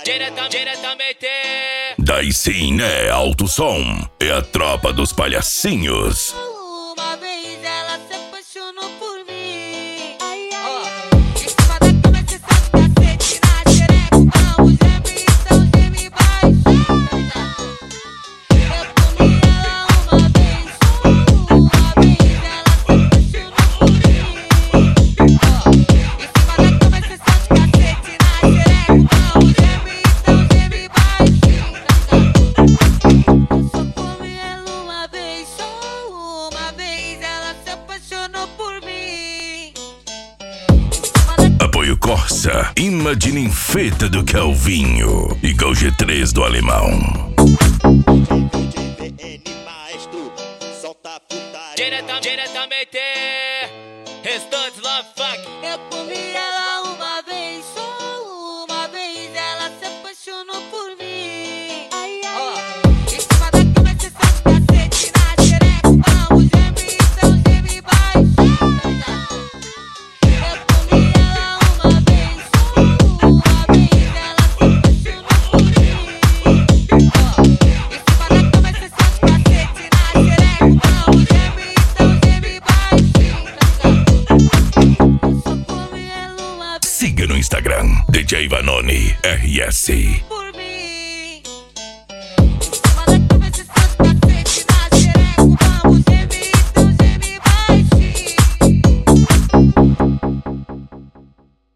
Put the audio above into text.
Diretamente Daí sim é alto som, é a tropa dos palhacinhos. Uma vez ela se apaixonou por mim. Ai, ai, Ó. em cima da cama cê sabe cacete na xereca. Vamos geme, então geme baixo. Eu comi ela uma vez, uma vez ela se apaixonou por mim. Em cima da cama cê sabe cacete na xereca. Vamos geme, então geme baixo. Eu só comi ela uma vez, só uma vez ela se apaixonou por mim. Apoio Corsa, Imagine Feta do Calvinho e Gol G3 do Alemão. Maestro, solta a putaria. Diretamente Restantes Love Funk. Eu comi ela uma vez, só uma vez ela se apaixonou por mim. Ai, ai, Ó. em cima da cama cê sabe cacete na xereca. Vamos geme, então geme baixo. Eu comi ela uma vez, só uma vez ela se apaixonou por mim. Em cima da cama cê sabe cacete na xereca. Vamos geme, então geme baixo. Eu só comi ela uma vez. Siga no Instagram, DJ Vanoni RS.